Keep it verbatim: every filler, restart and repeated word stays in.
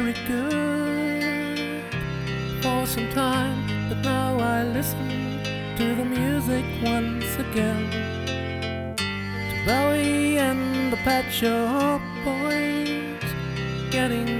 very good for some time, but now I listen to the music once again, to Bowie and the Pet Shop Boys, getting